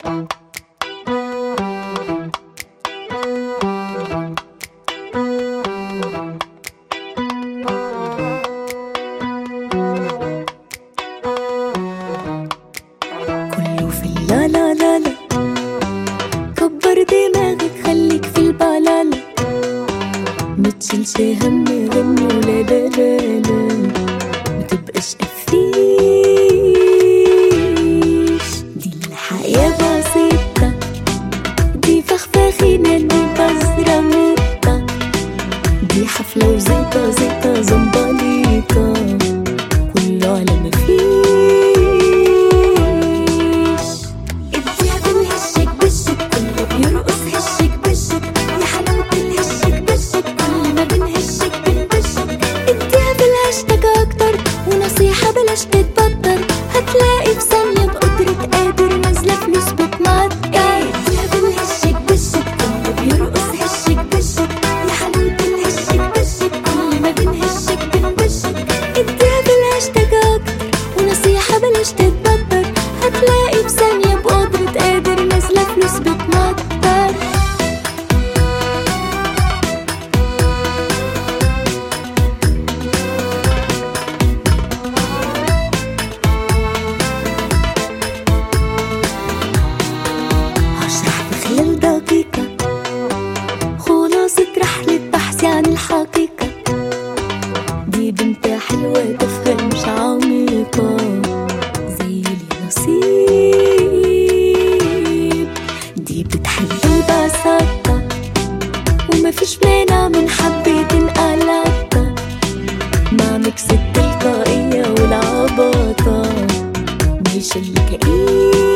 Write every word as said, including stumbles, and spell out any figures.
كله في اللا لا لا لا، كبر دماغك خليك في البلالا، متشيلش هم غني ولا لا لا لا، متبقاش قفيش. دي الحياة بسيطة، دي فخفخينة، دي بزراميطة، دي حفلة وزيطة زيطة زنبليطة، كله على ما فيش. اديها بالهشك بالشك، كله بيرقص هشك بالشك، يا حلاوة الهشك بالشك، كل ما بنهشك بنبشك. اديها بالهاشتاج اكتر، ونصيحة بلاش تتبطر، هتلاقي في ثانية بقدرة قادر نازلة فلوس بتمطر. اديها بالهشك بالشك، كله بيرقص هشك بالشك، يا حلاوة الهشك بالشك، كل ما بنهشك بنبشك. اديها بالهاشتاج اكتر، ونصيحة بلاش تتبطر، هتلاقي في ثانية بقدرة قادر نازلة فلوس بتمطر. هشرح في خلال دقيقة خلاصة رحلة بحثي عن الحقيقة. دي بنت حلوة تفهم مش عميقة، زي النصيب. دي بتحل البساطة، ومفيش مانع من حبتين قلقة، مع ميكس التلقائية والعباطة، مش اللي كئيب.